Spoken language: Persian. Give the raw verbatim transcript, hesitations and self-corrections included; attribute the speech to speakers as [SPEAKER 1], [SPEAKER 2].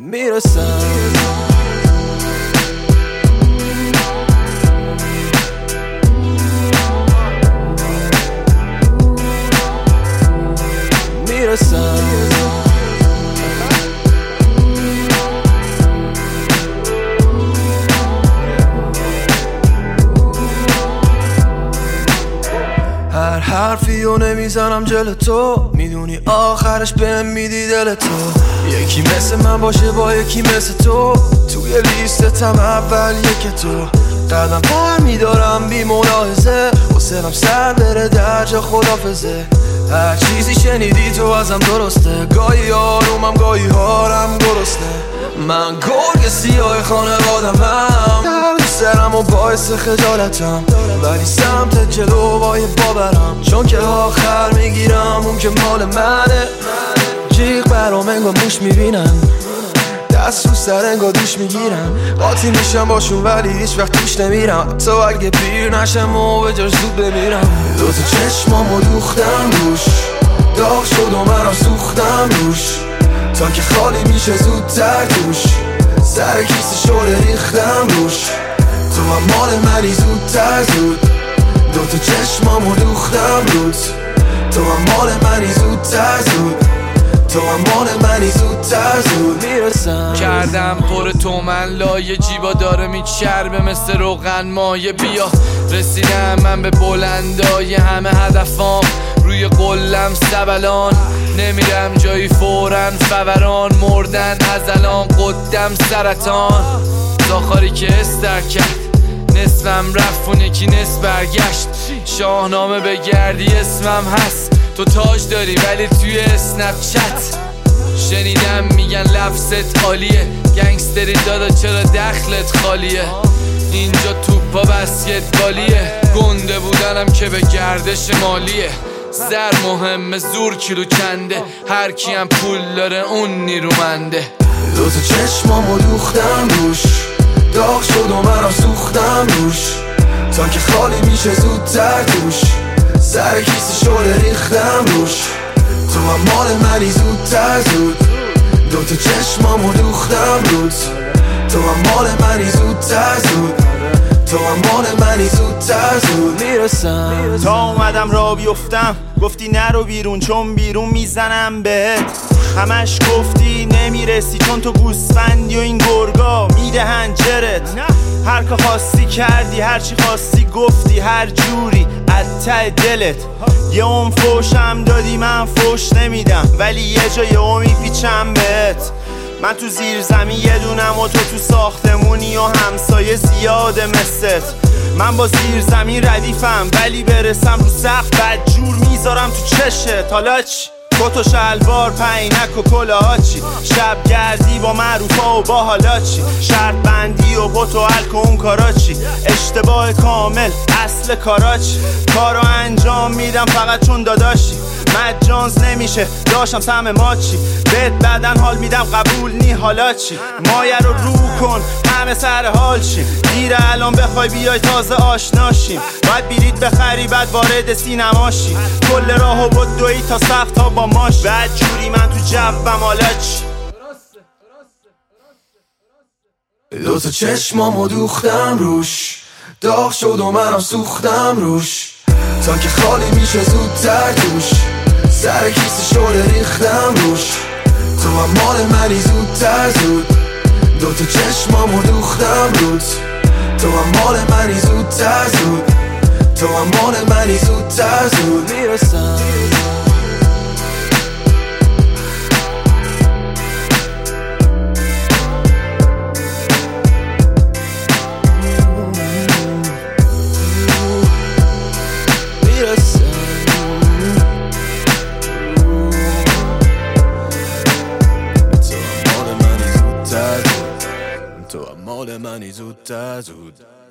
[SPEAKER 1] میرسم. میرسم هر حرفی رو نمیزنم جل تو، میدونی آخرش بهم میدی دل تو. یکی مثل من باشه با یکی مثل تو، توی لیستتم اول یک تو. قدم پر میدارم بی ملاحظه، حسنم سر بره درجا خدافزه. هر چیزی شنیدی تو ازم درسته، گاهی آرومم گاهی هارم درسته. من گرگ سیاه خانوادمم، درد سرم و باعث خجالتم، ولی سمت جلو باید بابرم، چون که آخر میگیرم اون که مال منه. جیغ برام انگار موش میبینم، دست رو سر انگار دوش میگیرم. قاطی میشم باشون ولی هیچ وقت توش نمیرم، تو اگه پیر نشم و به جاش زود بمیرم. دو تا چشمامو دوختم روش، داغ شد و منم سوختم روش، تا که خالی میشه زودتر توش. سر کیسه شده ریختم روش، تو هم مال منی زودتر زود. دو تا چشمامو دوختم روت، تو هم مال منی زودتر زود. تو هم مال منی زودتر زود. میرسم
[SPEAKER 2] کردم پر تو من لایه، جیبا داره میچربه مثل روغن مایه. بیا رسیدم من به بلندای همه هدفام، روی قلم سبلان نمیرم جایی فورن فوران. مردن از الان قدم سرطان، زاخاری که استر کرد نصفم رفت اون یکی نصف برگشت. شاهنامه بگردی اسمم هست، تو تاج داری ولی توی اسنپ چت. شنیدم میگن لفظت عالیه، گنگستری دادا چرا دخلت خالیه. اینجا توپا بسکتبالیه، گنده بودنم که به گردش مالیه. زر مهمه زور کیلو کنده، هر کیم پول داره اون نیرومنده.
[SPEAKER 1] دو تا چشمامو دوختم روش، داغ شد و منم سوختم روش، تا که خالی میشه زودتر توش. سر کیسه شده ریختم روش، تو هم مال منی زودتر زود. دو تا چشمامو دوختم روت، تو هم مال منی زودتر زود. تو هم مال منی زودتر زود. میرسم
[SPEAKER 3] تا اومدم را بیفتم، گفتی نرو بیرون چون بیرون میزنم بهت. همش گفتی نمیرسی چون تو گوسفندی و این گرگا میدهن جرت. هر که خواستی کردی، هر چی خواستی گفتی، هر جوری از ته دلت. یه اون فوشم دادی من فوش نمیدم، ولی یه جا یه اون میپیچم بهت. من تو زیر زمین یه دونم و تو تو ساختمونی و همسایه زیاده مثلت. من با زیر زمین ردیفم ولی برسم رو سقف بد جور میذارم تو چشت. حالا چی؟ کت و شلوار پینک و کلاه چی؟ شب گردی با معروفا و با حالا چی؟ شرط بندی و پت و الک و اون کارا چی؟ اشتباه کامل اصل کارا چی؟ کارو انجام میدم فقط چون داداشی. مجانز نمیشه داشتم سهم ما چی؟ بهت بعدن حال میدم قبول نی حالا چی؟ مایه رو رو کن همه سر حال چی؟ دیره الان بخوای بیای تازه آشناشیم، باید بیرید بخری بعد وارد سینماشی. کل راهو بود دوی تا سخت ها با ماش، بعد جوری من تو جبم حالا چی؟
[SPEAKER 1] دو تا چشمامو دوختم روش، داغ شد و منم سوختم روش، تا که خالی میشه زودتر توش. سر کیسه شده ریختم روش، تو هم مال منی زودتر زود. دو تا چشمامو دوختم روت، تو هم مال منی زودتر زود. تو هم مال منی زودتر زود. میرسم تو هم مال منی زودتر زود.